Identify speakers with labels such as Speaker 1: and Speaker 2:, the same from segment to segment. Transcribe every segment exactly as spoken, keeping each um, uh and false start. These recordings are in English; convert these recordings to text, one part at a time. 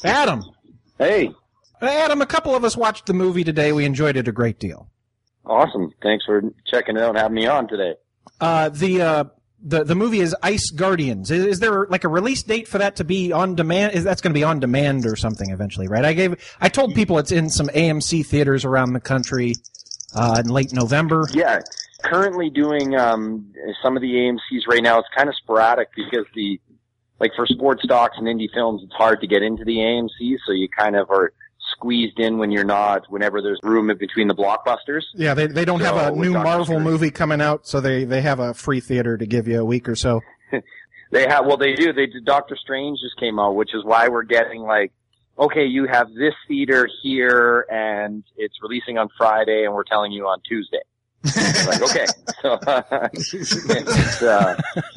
Speaker 1: Adam.
Speaker 2: Hey.
Speaker 1: Adam, a couple of us watched the movie today. We enjoyed it a great deal.
Speaker 2: Awesome. Thanks for checking it out and having me on today.
Speaker 1: Uh, the, uh, the, the movie is Ice Guardians. Is, is there like a release date for that to be on demand? Is that's going to be on demand or something eventually, right? I gave, I told people it's in some A M C theaters around the country, uh, in late November.
Speaker 2: Yeah. Currently doing, um, some of the A M Cs right now. It's kind of sporadic because the, like for sports docs and indie films, it's hard to get into the A M C, so you kind of are squeezed in when you're not, whenever there's room in between the blockbusters.
Speaker 1: Yeah, they they don't
Speaker 2: so,
Speaker 1: have a new Marvel
Speaker 2: Strange.
Speaker 1: movie coming out, so they, they have a free theater to give you a week or so.
Speaker 2: They have, well, they do. They do. Doctor Strange just came out, which is why we're getting like, okay, you have this theater here, and it's releasing on Friday, and we're telling you on Tuesday. Like, okay, so uh, it's, uh,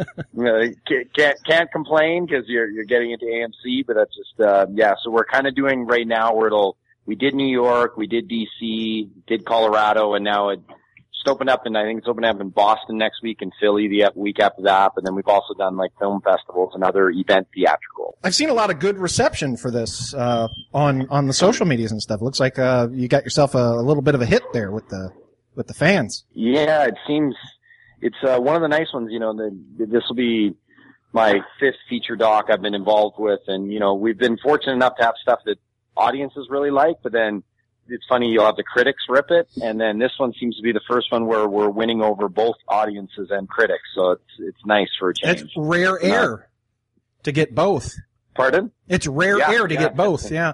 Speaker 2: can't can't complain because you're you're getting into A M C, but that's just uh, yeah. So we're kind of doing right now where it'll we did New York, we did D C, did Colorado, and now it just opened up, and I think it's opening up in Boston next week and Philly the week after that. But then we've also done like film festivals and other event theatrical.
Speaker 1: I've seen a lot of good reception for this uh, on on the social medias and stuff. It looks like uh, you got yourself a, a little bit of a hit there with the. with the fans.
Speaker 2: Yeah, it seems it's uh, one of the nice ones. You know, the, this will be my fifth feature doc I've been involved with, and you know, we've been fortunate enough to have stuff that audiences really like. But then it's funny, you'll have the critics rip it, and then this one seems to be the first one where we're winning over both audiences and critics. So it's it's nice for a change.
Speaker 1: It's rare air uh, to get both.
Speaker 2: Pardon?
Speaker 1: It's rare
Speaker 2: yeah,
Speaker 1: air to
Speaker 2: yeah,
Speaker 1: get both. Yeah.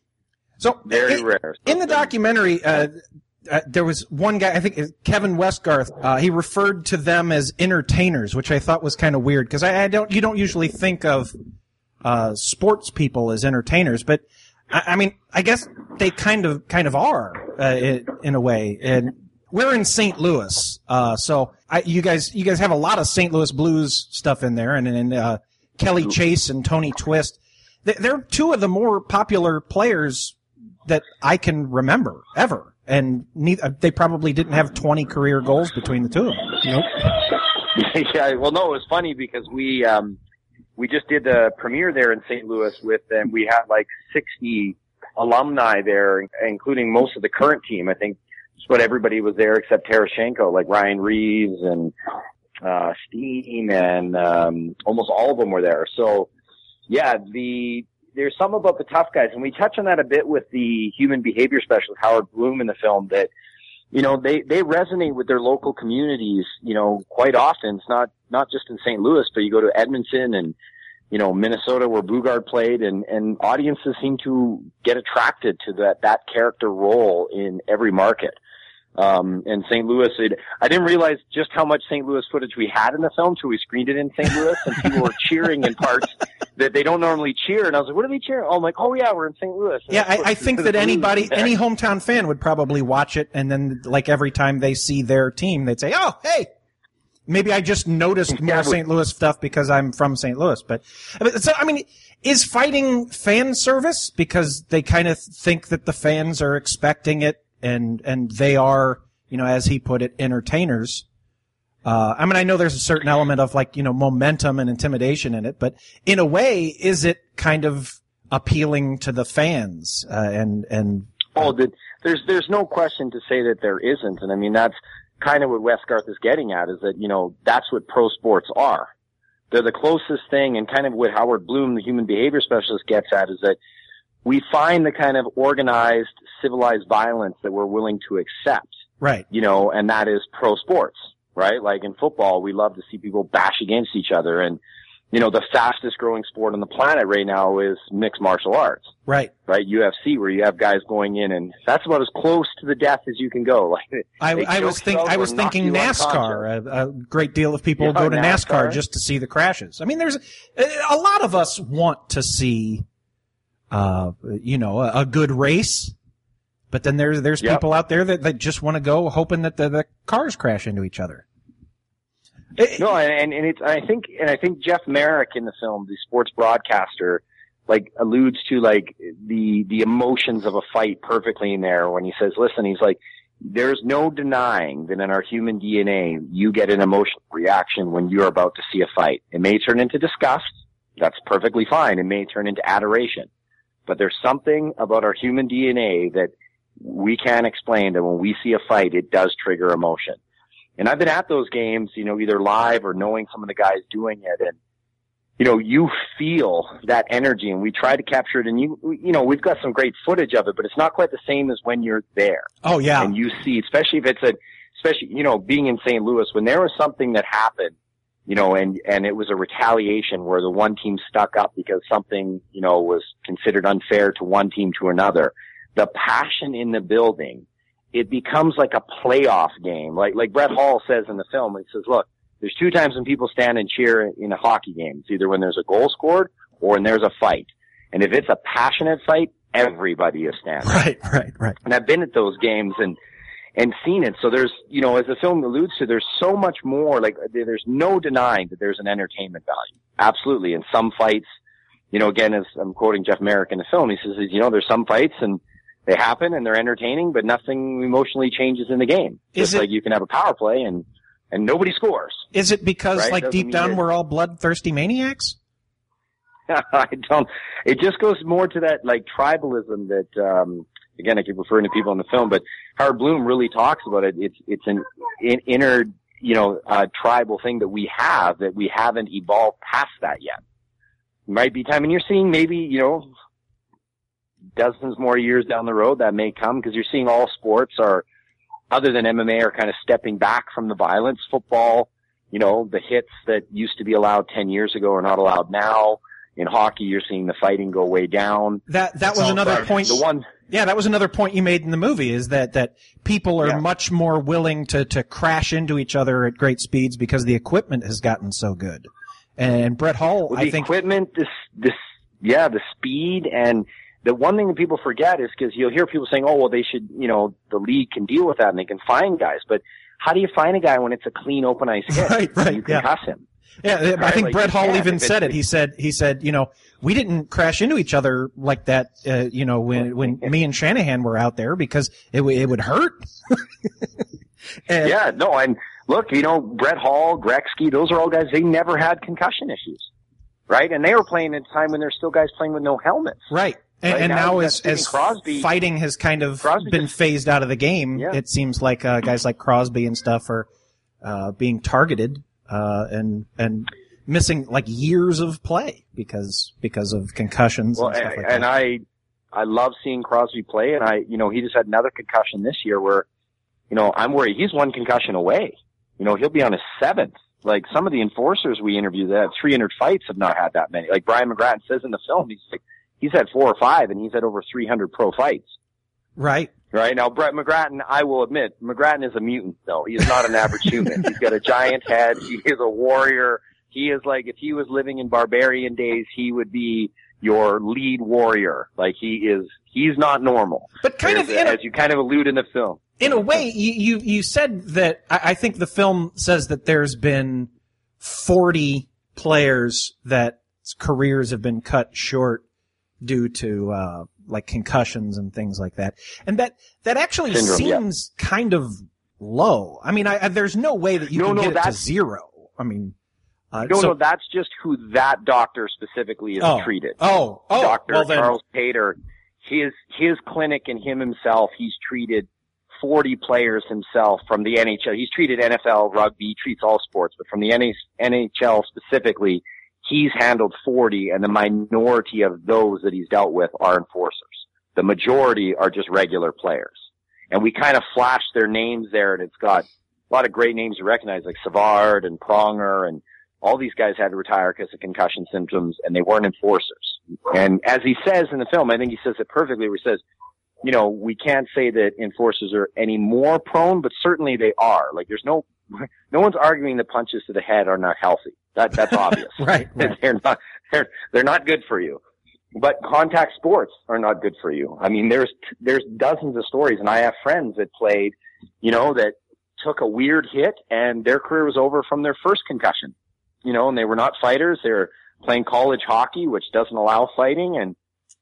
Speaker 1: So
Speaker 2: very
Speaker 1: it,
Speaker 2: rare. So
Speaker 1: in the documentary. Uh, Uh, there was one guy, I think Kevin Westgarth, uh, he referred to them as entertainers, which I thought was kind of weird because I, I don't, you don't usually think of, uh, sports people as entertainers, but I, I mean, I guess they kind of, kind of are, uh, in, in a way. And we're in Saint Louis, uh, so I, you guys, you guys have a lot of Saint Louis Blues stuff in there, and, and, uh, Kelly Chase and Tony Twist. They're two of the more popular players that I can remember ever. And neither, they probably didn't have twenty career goals between the two of them.
Speaker 2: Nope. Yeah, well, no, it was funny because we um, we just did the premiere there in Saint Louis with them. We had like sixty alumni there, including most of the current team. I think just about everybody was there except Tarasenko, like Ryan Reeves and uh, Steen, and um, almost all of them were there. So, yeah, the there's some about the tough guys, and we touch on that a bit with the human behavior specialist, Howard Bloom, in the film, that, you know, they, they resonate with their local communities, you know, quite often. It's not, not just in Saint Louis, but you go to Edmonton and, you know, Minnesota where Bugard played, and, and audiences seem to get attracted to that, that character role in every market. Um, and Saint Louis, it, I didn't realize just how much Saint Louis footage we had in the film till we screened it in Saint Louis, and people were cheering in parts that they don't normally cheer. And I was like, what are they cheering? Oh, I'm like, oh yeah, we're in Saint Louis. And
Speaker 1: yeah, I, I think that anybody, any hometown fan would probably watch it, and then like every time they see their team, they'd say, oh, hey, maybe I just noticed more yeah, Saint Louis stuff because I'm from Saint Louis. But, so, I mean, is fighting fan service because they kind of think that the fans are expecting it? And, and they are, you know, as he put it, entertainers. Uh, I mean, I know there's a certain element of like, you know, momentum and intimidation in it, but in a way, is it kind of appealing to the fans? Uh, and, and.
Speaker 2: Oh, the, there's, there's no question to say that there isn't. And I mean, that's kind of what Westgarth is getting at, is that, you know, that's what pro sports are. They're the closest thing, and kind of what Howard Bloom, the human behavior specialist, gets at is that we find the kind of organized, civilized violence that we're willing to accept.
Speaker 1: Right.
Speaker 2: You know, and that is pro sports, right? Like in football, we love to see people bash against each other. And, you know, the fastest growing sport on the planet right now is mixed martial arts.
Speaker 1: Right.
Speaker 2: Right? U F C, where you have guys going in, and that's about as close to the death as you can go. Like,
Speaker 1: I, I was think, I was thinking NASCAR. A, a great deal of people yeah, go to NASCAR. NASCAR just to see the crashes. I mean, there's a lot of us want to see Uh, you know, a, a good race, but then there's, there's yep. people out there that, that just want to go hoping that the, the cars crash into each other.
Speaker 2: It, no, and, and it's, I think, and I think Jeff Merrick in the film, the sports broadcaster, like alludes to like the, the emotions of a fight perfectly in there when he says, listen, he's like, there's no denying that in our human D N A, you get an emotional reaction when you're about to see a fight. It may turn into disgust. That's perfectly fine. It may turn into adoration. but there's something about our human D N A that we can't explain, that when we see a fight, it does trigger emotion. And I've been at those games, you know, either live or knowing some of the guys doing it, and you know, you feel that energy, and we try to capture it. And you, you know, we've got some great footage of it, but it's not quite the same as when you're there.
Speaker 1: Oh yeah.
Speaker 2: And you see, especially if it's a, especially, you know, being in Saint Louis, when there was something that happened, you know, and, and it was a retaliation where the one team stuck up because something, you know, was considered unfair to one team to another. The passion in the building, it becomes like a playoff game. Like, like Brett Hall says in the film, he says, look, there's two times when people stand and cheer in a hockey game. It's either when there's a goal scored or when there's a fight. And if it's a passionate fight, everybody is standing.
Speaker 1: Right, right, right.
Speaker 2: And I've been at those games and, and seen it. So there's, you know, as the film alludes to, there's so much more, like, there's no denying that there's an entertainment value. Absolutely. And some fights, you know, again, as I'm quoting Jeff Merrick in the film, he says, you know, there's some fights and they happen and they're entertaining, but nothing emotionally changes in the game.
Speaker 1: Is
Speaker 2: Just
Speaker 1: it,
Speaker 2: like you can have a power play and, and nobody scores.
Speaker 1: Is it because,
Speaker 2: right?
Speaker 1: like,
Speaker 2: Doesn't
Speaker 1: deep down
Speaker 2: it,
Speaker 1: we're all bloodthirsty maniacs?
Speaker 2: I don't. It just goes more to that, like, tribalism that, um, again, I keep referring to people in the film, but Howard Bloom really talks about it. It's, it's an in, inner, you know, uh, tribal thing that we have, that we haven't evolved past that yet. Might be time, and you're seeing maybe, you know, dozens more years down the road that may come, because you're seeing all sports are, other than M M A, are kind of stepping back from the violence. Football, you know, the hits that used to be allowed ten years ago are not allowed now. In hockey, you're seeing the fighting go way down.
Speaker 1: That that was another
Speaker 2: right.
Speaker 1: point.
Speaker 2: The one,
Speaker 1: yeah, that was another point you made in the movie, is that that people are
Speaker 2: yeah.
Speaker 1: much more willing to to crash into each other at great speeds because the equipment has gotten so good. And Brett Hall,
Speaker 2: well,
Speaker 1: I
Speaker 2: the
Speaker 1: think,
Speaker 2: equipment, this this yeah, the speed, and the one thing that people forget is, because you'll hear people saying, "Oh, well, they should, you know, the league can deal with that and they can fine guys." But how do you fine a guy when it's a clean open ice hit?
Speaker 1: Right, right,
Speaker 2: You can
Speaker 1: yeah.
Speaker 2: cuss him.
Speaker 1: Yeah,
Speaker 2: Right?
Speaker 1: I think
Speaker 2: Like,
Speaker 1: Brett Hall
Speaker 2: yeah,
Speaker 1: even
Speaker 2: if
Speaker 1: said it.
Speaker 2: it's-
Speaker 1: He said, he said, you know, we didn't crash into each other like that, uh, you know, when when me and Shanahan were out there, because it w- it would hurt. And,
Speaker 2: Yeah, no, and look, you know, Brett Hall, Gretzky, those are all guys, they never had concussion issues, right? And they were playing at a time when there's still guys playing with no helmets.
Speaker 1: Right. And,
Speaker 2: Right
Speaker 1: and
Speaker 2: now,
Speaker 1: now,
Speaker 2: you've
Speaker 1: as,
Speaker 2: got
Speaker 1: as
Speaker 2: Sidney Crosby.
Speaker 1: fighting has kind of
Speaker 2: Crosby
Speaker 1: been
Speaker 2: just-
Speaker 1: phased out of the game,
Speaker 2: Yeah.
Speaker 1: it seems like uh, guys like Crosby and stuff are uh, being targeted uh, and and missing like years of play because because of concussions
Speaker 2: Well,
Speaker 1: and stuff
Speaker 2: and,
Speaker 1: like
Speaker 2: and
Speaker 1: that.
Speaker 2: I, I love seeing Crosby play, and I, you know, he just had another concussion this year where, you know, I'm worried he's one concussion away. You know, he'll be on his seventh. Like some of the enforcers we interviewed that have three hundred fights have not had that many. Like Brian McGrattan says in the film, he's like, he's had four or five, and he's had over three hundred pro fights.
Speaker 1: Right.
Speaker 2: Right. Now, Brett McGrattan, I will admit, McGrattan is a mutant, though. He's not an average human. He's got a giant head. He is a warrior. He is like, if he was living in barbarian days, he would be your lead warrior. Like, he is, he's not normal.
Speaker 1: But kind
Speaker 2: There's-
Speaker 1: of in a,
Speaker 2: as you kind of allude in the film.
Speaker 1: in a way, you, you, you said that, I, I think the film says that there's been forty players that careers have been cut short due to, uh, like concussions and things like that. And that, that actually
Speaker 2: Syndrome,
Speaker 1: seems kind of low. I mean, I, I, there's no way that you
Speaker 2: No,
Speaker 1: can
Speaker 2: no,
Speaker 1: get it to
Speaker 2: that's-
Speaker 1: zero. I mean, uh,
Speaker 2: No,
Speaker 1: so,
Speaker 2: no, that's just who that doctor specifically is
Speaker 1: oh,
Speaker 2: treated.
Speaker 1: Oh, oh,
Speaker 2: Doctor
Speaker 1: well then,
Speaker 2: Charles Pater, his his clinic and him himself, he's treated forty players himself from the N H L. He's treated N F L, rugby, he treats all sports, but from the N H L specifically, he's handled forty, and the minority of those that he's dealt with are enforcers. The majority are just regular players. And we kind of flash their names there, and it's got a lot of great names you recognize, like Savard and Pronger, and all these guys had to retire because of concussion symptoms, and they weren't enforcers. And as he says in the film, I think he says it perfectly, where he says, you know, we can't say that enforcers are any more prone, but certainly they are. Like, there's no, no one's arguing that punches to the head are not healthy. That, that's obvious.
Speaker 1: right, right.
Speaker 2: They're not, they're, they're not good for you. But contact sports are not good for you. I mean, there's, there's dozens of stories, and I have friends that played, you know, that took a weird hit and their career was over from their first concussion. You know, and they were not fighters. They were playing college hockey, which doesn't allow fighting, and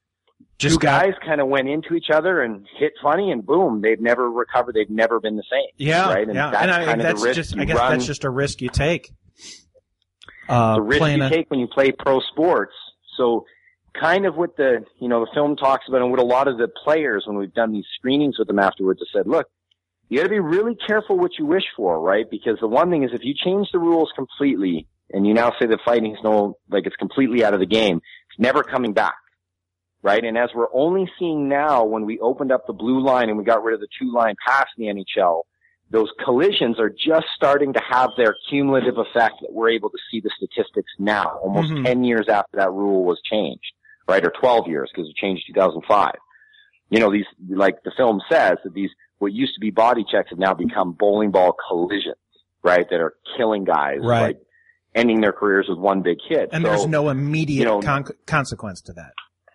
Speaker 1: Just
Speaker 2: two
Speaker 1: got-
Speaker 2: guys kind of went into each other and hit funny, and boom, they've never recovered. They've never been the same.
Speaker 1: Yeah,
Speaker 2: right? And
Speaker 1: yeah.
Speaker 2: that's
Speaker 1: and I,
Speaker 2: kind of
Speaker 1: that's
Speaker 2: the risk
Speaker 1: just,
Speaker 2: you
Speaker 1: I guess
Speaker 2: run.
Speaker 1: that's just a risk you take. Uh,
Speaker 2: the risk
Speaker 1: playing
Speaker 2: you
Speaker 1: a-
Speaker 2: take when you play pro sports. So kind of what the, you know, the film talks about and what a lot of the players, when we've done these screenings with them afterwards, have said, look, you got to be really careful what you wish for, right? Because the one thing is, if you change the rules completely and you now say that fighting is no, like it's completely out of the game, it's never coming back, right? And as we're only seeing now, when we opened up the blue line and we got rid of the two line pass in the N H L, those collisions are just starting to have their cumulative effect that we're able to see the statistics now, almost mm-hmm. ten years after that rule was changed, right? Or twelve years, because it changed in two thousand five. You know, these, like the film says, that these, what used to be body checks have now become bowling ball collisions, right? That are killing guys,
Speaker 1: right.
Speaker 2: like ending their careers with one big hit.
Speaker 1: And
Speaker 2: so,
Speaker 1: there's no immediate
Speaker 2: you know,
Speaker 1: con- consequence to that.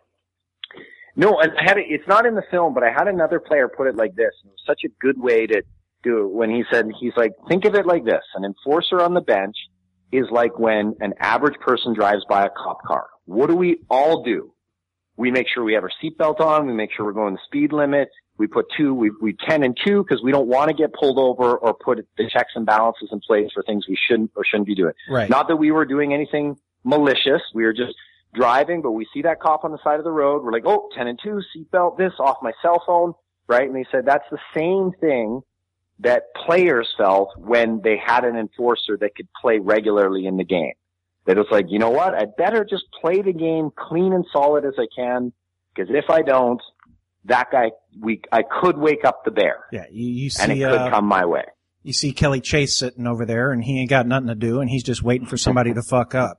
Speaker 2: No, and I had it, it's not in the film, but I had another player put it like this. It was such a good way to do it when he said, he's like, think of it like this. An enforcer on the bench is like when an average person drives by a cop car. What do we all do? We make sure we have our seatbelt on. We make sure we're going the speed limit. We put two, we, we ten and two because we don't want to get pulled over or put the checks and balances in place for things we shouldn't or shouldn't be doing.
Speaker 1: Right.
Speaker 2: Not that we were doing anything malicious. We were just driving, but we see that cop on the side of the road. We're like, oh, ten and two, seatbelt, this, off my cell phone, right? And they said that's the same thing that players felt when they had an enforcer that could play regularly in the game. That it was like, you know what? I'd better just play the game clean and solid as I can, because if I don't, that guy, we, I could wake up the bear.
Speaker 1: Yeah, you, you see,
Speaker 2: and it could
Speaker 1: uh,
Speaker 2: come my way.
Speaker 1: You see Kelly Chase sitting over there, and he ain't got nothing to do, and he's just waiting for somebody to fuck up.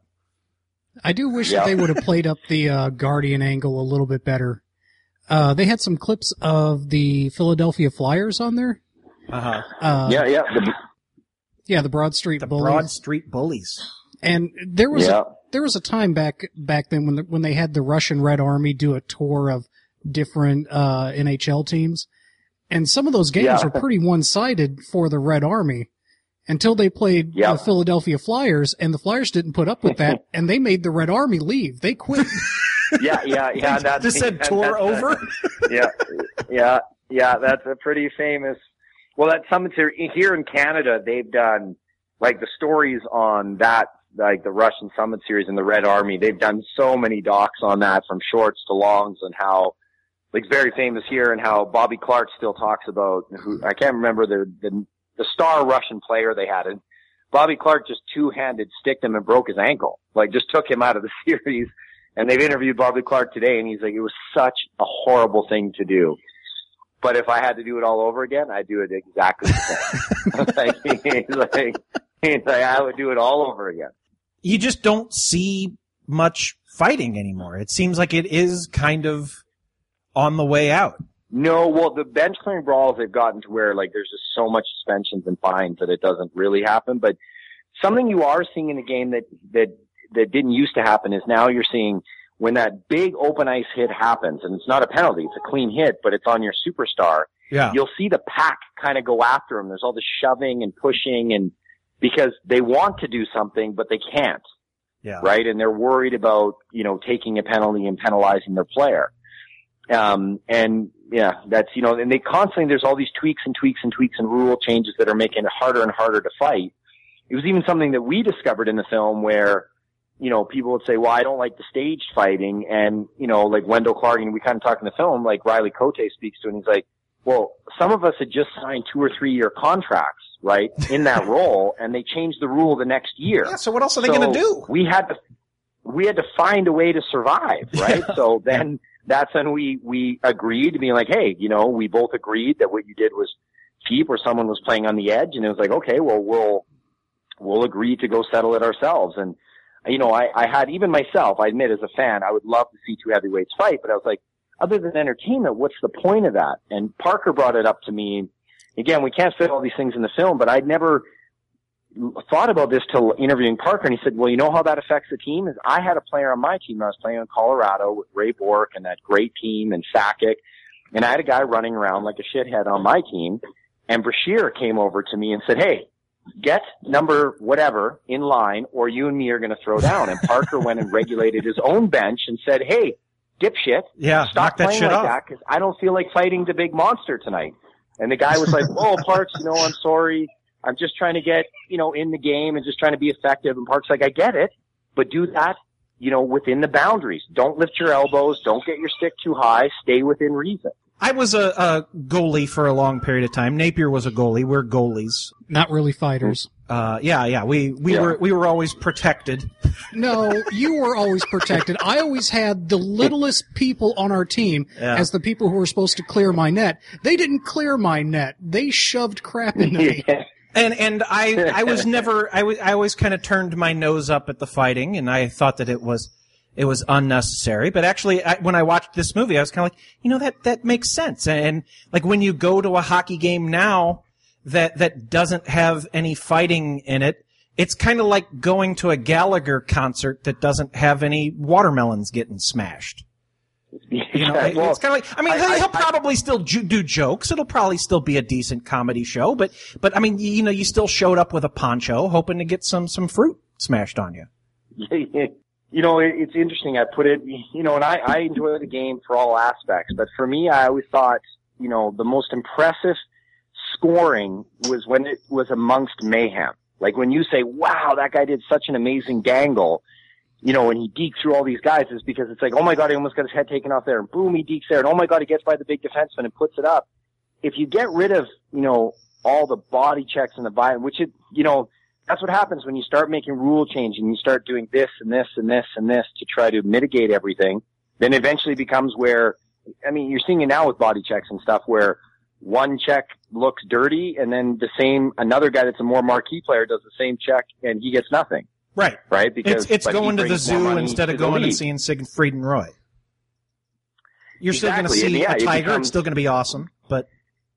Speaker 3: I do wish
Speaker 2: yeah.
Speaker 3: that they would have played up the uh, Guardian angle a little bit better. Uh, they had some clips of the Philadelphia Flyers on there.
Speaker 1: Uh-huh.
Speaker 3: Uh,
Speaker 2: yeah, yeah. The,
Speaker 3: yeah, the Broad Street
Speaker 1: the
Speaker 3: Bullies.
Speaker 1: Broad Street Bullies.
Speaker 3: And there was
Speaker 2: yeah.
Speaker 3: a, there was a time back back then when the, when they had the Russian Red Army do a tour of different uh, N H L teams, and some of those games
Speaker 2: yeah.
Speaker 3: were pretty one-sided for the Red Army until they played
Speaker 2: yeah.
Speaker 3: the Philadelphia Flyers, and the Flyers didn't put up with that, and they made the Red Army leave. They quit.
Speaker 2: yeah, yeah, yeah. That's,
Speaker 1: just said
Speaker 2: that,
Speaker 1: tour over.
Speaker 2: A, yeah, yeah, yeah. That's a pretty famous. Well, that's something to, here in Canada. They've done like the stories on that. Like the Russian Summit Series and the Red Army, they've done so many docs on that, from shorts to longs, and how, like, it's very famous here, and how Bobby Clark still talks about, who, I can't remember the, the, the star Russian player they had, and Bobby Clark just two-handed sticked him and broke his ankle, like just took him out of the series, and they've interviewed Bobby Clark today, and he's like, it was such a horrible thing to do. But if I had to do it all over again, I'd do it exactly the same. like, he's like, he's like, I would do it all over again.
Speaker 1: You just don't see much fighting anymore. It seems like it is kind of on the way out.
Speaker 2: No, well, the bench clearing brawls, they've gotten to where, like, there's just so much suspensions and fines that it doesn't really happen. But something you are seeing in the game that, that, that didn't used to happen is now you're seeing when that big open ice hit happens, and it's not a penalty, it's a clean hit, but it's on your superstar.
Speaker 1: Yeah.
Speaker 2: You'll see the pack kind of go after him. There's all this shoving and pushing, and because they want to do something, but they can't.
Speaker 1: Yeah.
Speaker 2: Right? And they're worried about, you know, taking a penalty and penalizing their player. Um, and yeah, that's, you know, and they constantly, there's all these tweaks and tweaks and tweaks and rule changes that are making it harder and harder to fight. It was even something that we discovered in the film where, you know, people would say, well, I don't like the staged fighting. And, you know, like Wendell Clark, and we kind of talk in the film, like Riley Cote speaks to, and he's like, well, some of us had just signed two or three year contracts, right, in that role, and they changed the rule the next year.
Speaker 1: Yeah, so what else are they
Speaker 2: so
Speaker 1: going to do?
Speaker 2: We had to, we had to find a way to survive, right?
Speaker 1: Yeah.
Speaker 2: So then that's when we, we agreed to be like, hey, you know, we both agreed that what you did was cheap, or someone was playing on the edge, and it was like, okay, well, we'll, we'll agree to go settle it ourselves. And, you know, I, I had, even myself, I admit as a fan, I would love to see two heavyweights fight, but I was like, other than entertainment, what's the point of that? And Parker brought it up to me. Again, we can't fit all these things in the film, but I'd never thought about this till interviewing Parker, and he said, well, you know how that affects the team? Is I had a player on my team. I was playing in Colorado with Ray Bork and that great team and Sakic, and I had a guy running around like a shithead on my team, and Brashear came over to me and said, hey, get number whatever in line, or you and me are going to throw down. And Parker went and regulated his own bench and said, hey, dipshit,
Speaker 1: yeah,
Speaker 2: stop
Speaker 1: that
Speaker 2: playing
Speaker 1: shit
Speaker 2: like
Speaker 1: off.
Speaker 2: that, because I don't feel like fighting the big monster tonight. And the guy was like, oh, Parks, you know, I'm sorry. I'm just trying to get, you know, in the game and just trying to be effective. And Parks like, I get it, but do that you know, within the boundaries. Don't lift your elbows. Don't get your stick too high. Stay within reason.
Speaker 1: I was a, a goalie for a long period of time. Napier was a goalie. We're goalies.
Speaker 3: Not really fighters.
Speaker 1: Uh, yeah, yeah. We, we
Speaker 2: Yeah.
Speaker 1: were, we were always protected.
Speaker 3: No, you were always protected. I always had the littlest people on our team
Speaker 1: Yeah.
Speaker 3: as the people who were supposed to clear my net. They didn't clear my net. They shoved crap into me.
Speaker 1: And, and I, I was never, I was, I always kind of turned my nose up at the fighting, and I thought that it was, it was unnecessary. But actually, I, when I watched this movie, I was kind of like, you know, that, that makes sense. And like when you go to a hockey game now that, that doesn't have any fighting in it, it's kind of like going to a Gallagher concert that doesn't have any watermelons getting smashed. You know,
Speaker 2: Yeah, well,
Speaker 1: it's kind of like, I mean,
Speaker 2: I-
Speaker 1: he'll,
Speaker 2: I-
Speaker 1: he'll probably still ju- do jokes. It'll probably still be a decent comedy show, but, but I mean, you know, you still showed up with a poncho hoping to get some, some fruit smashed on you.
Speaker 2: You know, it, it's interesting. I put it, you know, and I, I enjoy the game for all aspects, but for me, I always thought, you know, the most impressive scoring was when it was amongst mayhem. Like when you say, wow, that guy did such an amazing dangle, you know, and he deked through all these guys, is because it's like, oh my God, he almost got his head taken off there, and boom, he dekes there, and oh my God, he gets by the big defenseman and puts it up. If you get rid of, you know, all the body checks and the violence, which it, you know, that's what happens when you start making rule change and you start doing this and this and this and this to try to mitigate everything, then eventually becomes where, I mean, you're seeing it now with body checks and stuff where one check looks dirty and then the same, another guy that's a more marquee player does the same check and he gets nothing.
Speaker 1: Right.
Speaker 2: Right? Because
Speaker 1: It's, it's
Speaker 2: but he
Speaker 1: going to the
Speaker 2: brings more
Speaker 1: zoo
Speaker 2: money
Speaker 1: instead
Speaker 2: to
Speaker 1: of
Speaker 2: the
Speaker 1: going and
Speaker 2: league.
Speaker 1: seeing Siegfried and Roy. You're still going to
Speaker 2: Exactly, and
Speaker 1: see
Speaker 2: yeah,
Speaker 1: a
Speaker 2: it
Speaker 1: tiger.
Speaker 2: becomes-
Speaker 1: It's still going to be awesome, but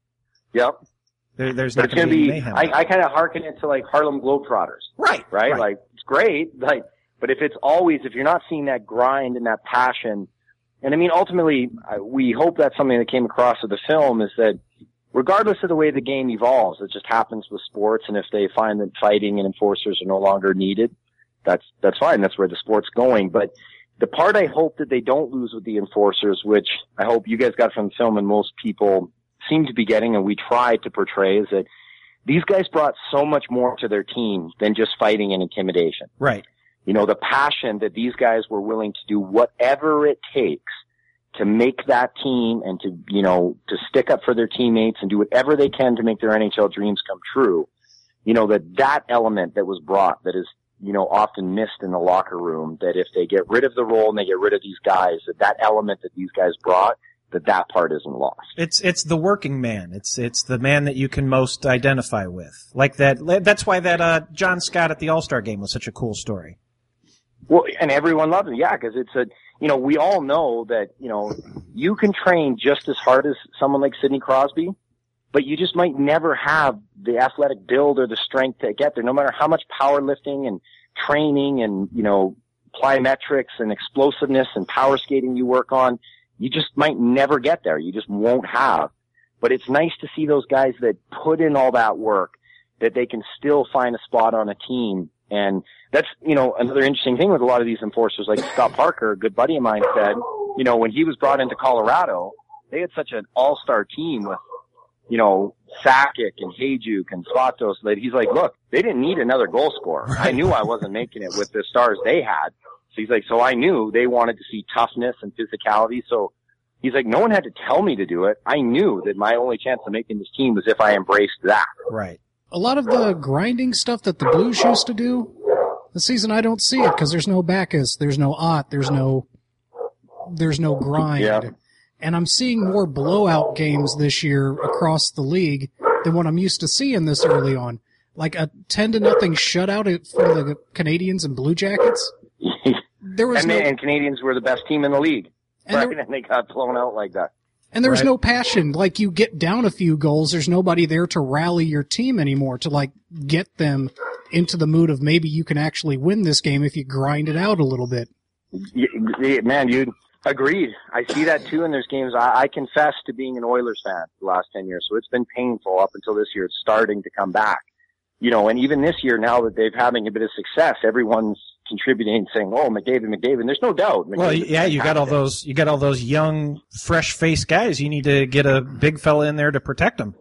Speaker 2: Yep.
Speaker 1: there, there's
Speaker 2: But
Speaker 1: not
Speaker 2: it's
Speaker 1: going
Speaker 2: going
Speaker 1: to
Speaker 2: to
Speaker 1: be
Speaker 2: be,
Speaker 1: mayhem.
Speaker 2: I, I kind of hearken it to like Harlem Globetrotters.
Speaker 1: right.
Speaker 2: Right? Like, it's great. Like, but if it's always, if you're not seeing that grind and that passion, and I mean, ultimately, I- we hope that's something that came across with the film is that regardless of the way the game evolves, it just happens with sports. And if they find that fighting and enforcers are no longer needed, that's, that's fine. That's where the sport's going. But the part I hope that they don't lose with the enforcers, which I hope you guys got from the film and most people seem to be getting and we try to portray, is that these guys brought so much more to their team than just fighting and intimidation.
Speaker 1: Right.
Speaker 2: You know, the passion that these guys were willing to do whatever it takes to make that team and to, you know, to stick up for their teammates and do whatever they can to make their N H L dreams come true. You know, that that element that was brought that is, you know, often missed in the locker room, that if they get rid of the role and they get rid of these guys, that that element that these guys brought, that that part isn't lost.
Speaker 1: It's it's the working man. It's it's the man that you can most identify with. Like that. That's why that uh, John Scott at the All-Star game was such a cool story.
Speaker 2: Well, and everyone loves it, yeah, because it's a, you know, we all know that, you know, you can train just as hard as someone like Sidney Crosby, but you just might never have the athletic build or the strength to get there, no matter how much powerlifting and training and, you know, plyometrics and explosiveness and power skating you work on. You just might never get there. You just won't have. But it's nice to see those guys that put in all that work, that they can still find a spot on a team. And that's, you know, another interesting thing with a lot of these enforcers, like Scott Parker, a good buddy of mine, said, you know, when he was brought into Colorado, they had such an all-star team with, you know, Sakic and Hayjuk and Svatos, that he's like, look, they didn't need another goal scorer.
Speaker 1: Right.
Speaker 2: I knew I wasn't making it with the stars they had. So he's like, so I knew they wanted to see toughness and physicality. So he's like, no one had to tell me to do it. I knew that my only chance of making this team was if I embraced that.
Speaker 1: Right.
Speaker 3: A lot of the grinding stuff that the Blues used to do, this season I don't see it because there's no Bacchus, there's no Ott, there's no, there's no grind.
Speaker 2: Yeah.
Speaker 3: And I'm seeing more blowout games this year across the league than what I'm used to seeing this early on. Like a ten to nothing shutout for the Canadians and Blue Jackets. There was
Speaker 2: and,
Speaker 3: no,
Speaker 2: they, and Canadians were the best team in the league.
Speaker 3: And
Speaker 2: Right?
Speaker 3: there-
Speaker 2: And they got blown out like that.
Speaker 3: and there was
Speaker 1: Right.
Speaker 3: no passion. Like you get down a few goals, there's nobody there to rally your team anymore to like get them into the mood of maybe you can actually win this game if you grind it out a little bit.
Speaker 2: Y- y- Man, you agreed. I see that too. And there's games. I, I confess to being an Oilers fan the last ten years, so it's been painful up until this year. It's starting to come back, you know. And even this year, now that they've having a bit of success, everyone's contributing, saying, "Oh, McDavid, McDavid." And there's no doubt.
Speaker 1: Well,
Speaker 2: McDavid's
Speaker 1: yeah, you got all
Speaker 2: fantastic.
Speaker 1: those, you got all those young, fresh-faced guys. You need to get a big fella in there to protect them.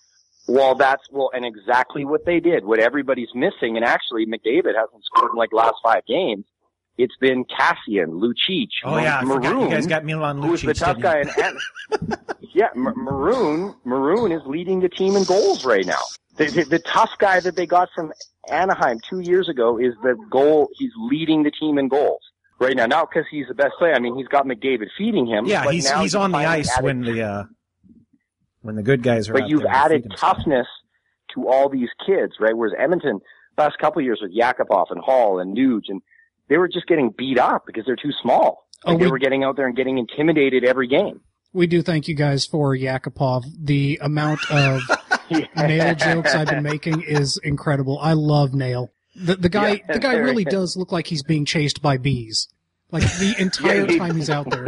Speaker 2: Well, that's well, and exactly what they did. What everybody's missing, and actually, McDavid hasn't scored in like the last five games. it's been Cassian, Lucic,
Speaker 1: Oh yeah, I forgot.
Speaker 2: Maroon,
Speaker 1: You guys got Milan Lucic.
Speaker 2: who's the tough guy. And, and yeah, M- Maroon, Maroon is leading the team in goals right now. The, the, the tough guy that they got from Anaheim two years ago is the goal. He's leading the team in goals right now. Not because he's the best player. I mean, he's got McDavid feeding him.
Speaker 1: Yeah,
Speaker 2: but
Speaker 1: he's
Speaker 2: now
Speaker 1: he's on the ice
Speaker 2: added,
Speaker 1: when the uh, when the good guys are.
Speaker 2: But
Speaker 1: out
Speaker 2: you've
Speaker 1: there to
Speaker 2: added
Speaker 1: feed himself.
Speaker 2: toughness to all these kids, right? Whereas Edmonton, last couple of years with Yakupov and Hall and Nuge, and they were just getting beat up because they're too small. Like
Speaker 3: Oh,
Speaker 2: they
Speaker 3: we-
Speaker 2: were getting out there and getting intimidated every game.
Speaker 3: We do thank you guys for Yakupov. The amount of Nail jokes I've been making is incredible. I love Nail. The, the guy,
Speaker 2: Yeah,
Speaker 3: the guy really
Speaker 2: very-
Speaker 3: does look like he's being chased by bees. Like the entire
Speaker 2: Yeah, he-
Speaker 3: time he's out there.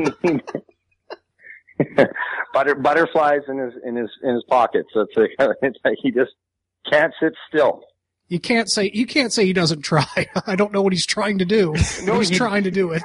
Speaker 2: Butter, butterflies in his in his in his pockets. So it's like, it's like he just can't sit still.
Speaker 3: You can't say you can't say he doesn't try. I don't know what he's trying to do.
Speaker 2: No,
Speaker 3: but he's
Speaker 2: he-
Speaker 3: trying to do it.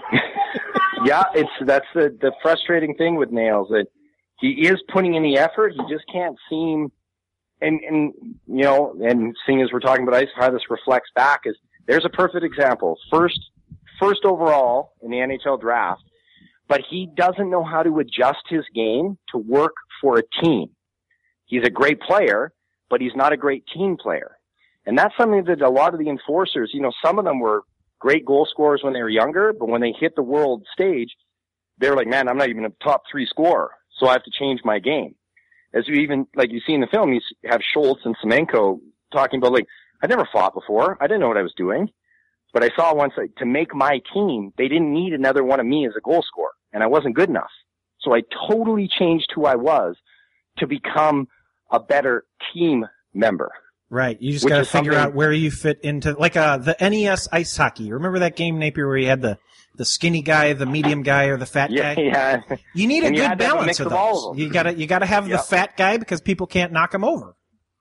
Speaker 2: Yeah, it's that's the the frustrating thing with Nails, that he is putting in the effort. He just can't seem, and and you know, and seeing as we're talking about ice, how this reflects back is there's a perfect example. First, first overall in the N H L draft, but he doesn't know how to adjust his game to work for a team. He's a great player, but he's not a great team player, and that's something that a lot of the enforcers, you know, some of them were great goal scorers when they were younger, but when they hit the world stage, they were like, man, I'm not even a top three scorer, so I have to change my game. As you even, like you see in the film, you have Schultz and Semenko talking about, like, I never fought before. I didn't know what I was doing. But I saw once, like, to make my team, they didn't need another one of me as a goal scorer, and I wasn't good enough. So I totally changed who I was to become a better team member.
Speaker 1: Right. You just
Speaker 2: Which
Speaker 1: got to
Speaker 2: is
Speaker 1: figure
Speaker 2: something-
Speaker 1: out where you fit into, like, uh, the N E S ice hockey. Remember that game, Napier, where you had the, the skinny guy, the medium guy, or the fat
Speaker 2: Yeah,
Speaker 1: guy?
Speaker 2: yeah.
Speaker 1: You need a
Speaker 2: And you
Speaker 1: good
Speaker 2: had to have a
Speaker 1: balance
Speaker 2: mix
Speaker 1: of
Speaker 2: of
Speaker 1: those.
Speaker 2: all of them.
Speaker 1: You gotta, you gotta have the
Speaker 2: Yep.
Speaker 1: fat guy because people can't knock him over.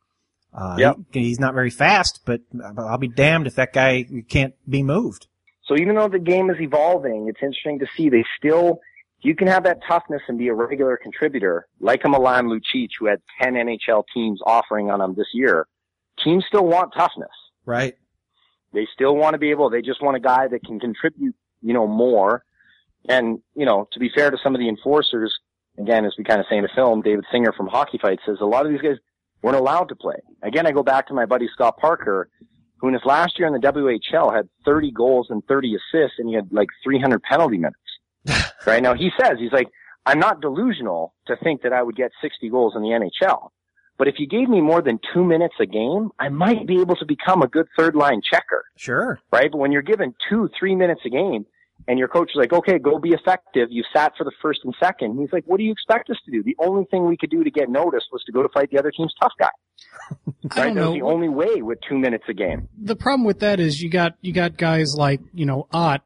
Speaker 1: Uh,
Speaker 2: Yep.
Speaker 1: he- he's not very fast, but I'll be damned if that guy can't be moved.
Speaker 2: So even though the game is evolving, it's interesting to see they still, you can have that toughness and be a regular contributor, like a Milan Lucic, who had ten N H L teams offering on him this year. Teams still want toughness.
Speaker 1: Right.
Speaker 2: They still want to be able, they just want a guy that can contribute, you know, more. And, you know, to be fair to some of the enforcers, again, as we kind of say in the film, David Singer from Hockey Fight says a lot of these guys weren't allowed to play. Again, I go back to my buddy Scott Parker, who in his last year in the W H L had thirty goals and thirty assists, and he had like three hundred penalty minutes. Right now, he says, he's like, I'm not delusional to think that I would get sixty goals in the N H L. But if you gave me more than two minutes a game, I might be able to become a good third line checker.
Speaker 1: Sure.
Speaker 2: Right? But when you're given two, three minutes a game, and your coach is like, okay, go be effective. You sat for the first and second. He's like, what do you expect us to do? The only thing we could do to get noticed was to go to fight the other team's tough guy.
Speaker 3: I
Speaker 2: Right?
Speaker 3: don't
Speaker 2: That was
Speaker 3: know.
Speaker 2: the only way with two minutes a game.
Speaker 3: The problem with that is you got you got guys like, you know, Ott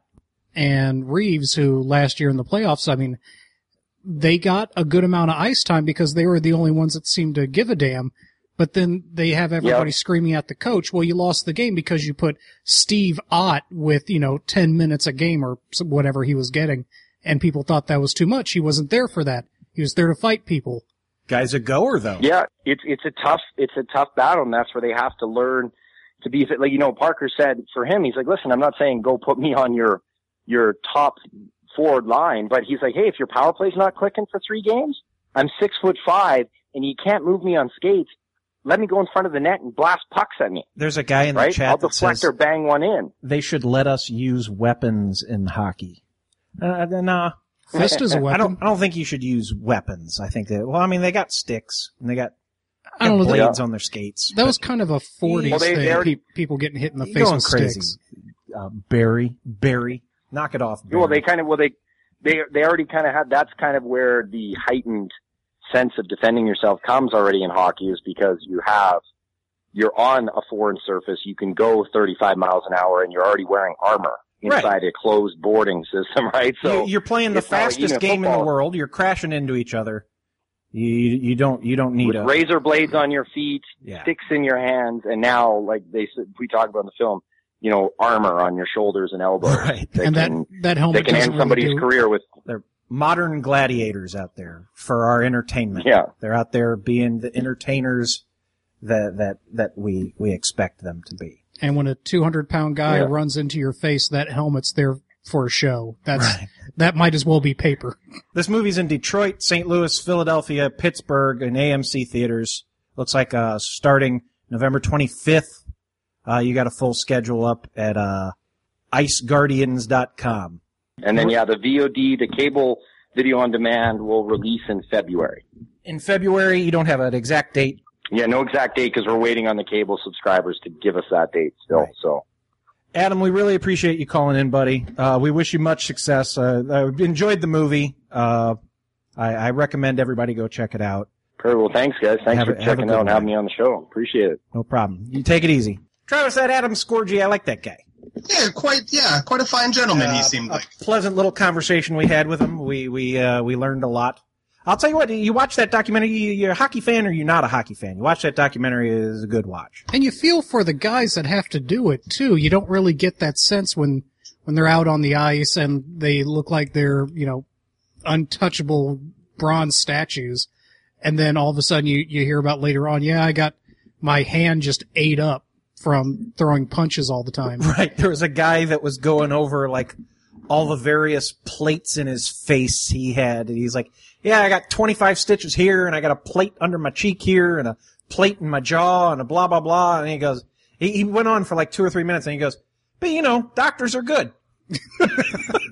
Speaker 3: and Reeves, who last year in the playoffs, I mean, they got a good amount of ice time because they were the only ones that seemed to give a damn. But then they have everybody
Speaker 2: Yep.
Speaker 3: screaming at the coach, well, you lost the game because you put Steve Ott with, you know, ten minutes a game or whatever he was getting. And people thought that was too much. He wasn't there for that. He was there to fight people.
Speaker 1: Guy's a goer, though.
Speaker 2: Yeah, it's it's a tough it's a tough battle, and that's where they have to learn to be. Like, you know, Parker said for him, he's like, listen, I'm not saying go put me on your your top forward line, but he's like, hey, if your power play's not clicking for three games, I'm six foot five, and you can't move me on skates. Let me go in front of the net and blast pucks at me.
Speaker 1: There's a guy in the
Speaker 2: Right?
Speaker 1: chat
Speaker 2: I'll
Speaker 1: that
Speaker 2: deflect
Speaker 1: says
Speaker 2: or bang one in.
Speaker 1: they should let us use weapons in hockey. Uh, nah.
Speaker 3: Fist is a
Speaker 1: I
Speaker 3: weapon.
Speaker 1: don't. I don't think you should use weapons. I think that. Well, I mean, they got sticks and they got,
Speaker 3: I don't know. That,
Speaker 1: blades on their skates.
Speaker 3: that was kind of a forties
Speaker 2: Well, they-
Speaker 3: thing.
Speaker 2: they already-
Speaker 3: pe- people getting hit in the
Speaker 1: You're
Speaker 3: face
Speaker 1: going
Speaker 3: with
Speaker 1: crazy.
Speaker 3: sticks.
Speaker 1: Uh, Barry, Barry, knock it off. Barry.
Speaker 2: Well, they kind of, well, they, they, they already kind of had, that's kind of where the heightened sense of defending yourself comes already in hockey, is because you have, you're on a foreign surface, you can go thirty-five miles an hour, and you're already wearing armor inside
Speaker 1: Right.
Speaker 2: a closed boarding system, right? So
Speaker 1: You- you're playing the
Speaker 2: it's not like
Speaker 1: fastest
Speaker 2: even
Speaker 1: game in the
Speaker 2: football.
Speaker 1: world. You're crashing into each other. You you don't you don't need
Speaker 2: with
Speaker 1: a
Speaker 2: razor blades on your feet,
Speaker 1: Yeah.
Speaker 2: sticks in your hands, and now, like they said, we talked about in the film, you know, armor on your shoulders and elbows.
Speaker 1: Right.
Speaker 2: That
Speaker 3: And that,
Speaker 2: can,
Speaker 3: that
Speaker 2: they
Speaker 3: helmet
Speaker 2: can
Speaker 3: doesn't
Speaker 2: end somebody's
Speaker 3: really do,
Speaker 2: career with,
Speaker 1: They're modern gladiators out there for our entertainment.
Speaker 2: Yeah.
Speaker 1: They're out there being the entertainers that that that we we expect them to be.
Speaker 3: And when a two hundred pound guy
Speaker 2: Yeah.
Speaker 3: runs into your face, that helmet's there for a show. That's,
Speaker 1: Right.
Speaker 3: that might as well be paper.
Speaker 1: This movie's in Detroit, Saint Louis, Philadelphia, Pittsburgh, and A M C theaters. Looks like uh starting November twenty-fifth. Uh, you got a full schedule up at uh ice guardians dot com.
Speaker 2: And then, yeah, the V O D, the cable video on demand, will release in February.
Speaker 1: In February, you don't have an exact date.
Speaker 2: Yeah, no exact date because we're waiting on the cable subscribers to give us that date still.
Speaker 1: Right.
Speaker 2: So,
Speaker 1: Adam, we really appreciate you calling in, buddy. Uh, we wish you much success. Uh, I enjoyed the movie. Uh, I, I recommend everybody go check it out.
Speaker 2: very well. Thanks, guys. Thanks
Speaker 1: Have
Speaker 2: for
Speaker 1: a- have a
Speaker 2: checking
Speaker 1: good
Speaker 2: out and
Speaker 1: one.
Speaker 2: having me on the show. Appreciate it.
Speaker 1: No problem. You take it easy. Travis, that Adam Scorgi, I like that guy.
Speaker 4: Yeah, quite. Yeah, quite a fine gentleman. he
Speaker 1: Uh,
Speaker 4: seemed
Speaker 1: a
Speaker 4: like.
Speaker 1: pleasant little conversation we had with him. We we uh, we learned a lot. I'll tell you what. You watch that documentary. You, you're a hockey fan or you're not a hockey fan. You watch that documentary. It is a good watch.
Speaker 3: And you feel for the guys that have to do it too. You don't really get that sense when, when they're out on the ice and they look like they're, you know, untouchable bronze statues. And then all of a sudden you, you hear about later on, yeah, I got my hand just ate up from throwing punches all the time.
Speaker 1: Right. There was a guy that was going over like all the various plates in his face he had. And he's like, yeah, I got twenty-five stitches here and I got a plate under my cheek here and a plate in my jaw and a blah, blah, blah. And he goes, he, he went on for like two or three minutes and he goes, but you know, doctors are good.